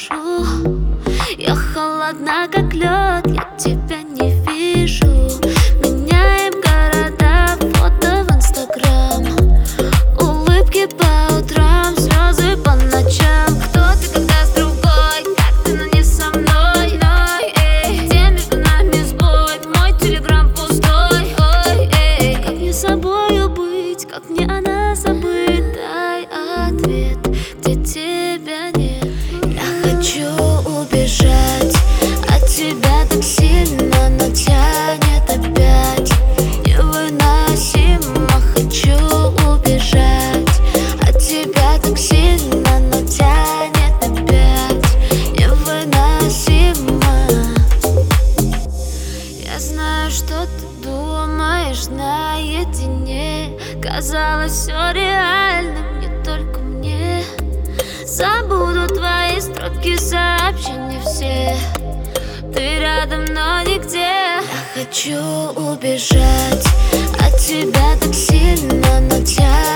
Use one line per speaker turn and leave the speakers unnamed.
пишу. Я холодна, как лед, я тебя не вижу. Меняем города, фото в Инстаграм, улыбки по утрам, слезы по ночам. Кто ты, когда с другой, как ты, но не со мной? Где между нами сбой, мой телеграм пустой. Ой, как мне собою быть, как мне она забыть? Дай ответ, где тебя нет. Я хочу убежать от тебя так сильно, но тянет опять. Невыносимо хочу убежать от тебя так сильно, но тянет опять. Невыносимо. Я знаю, что ты думаешь наедине. Казалось, все реальным, не только мне. Забуду твои строки, сообщения все. Ты рядом, но нигде. Я хочу убежать от тебя так сильно, но тянет.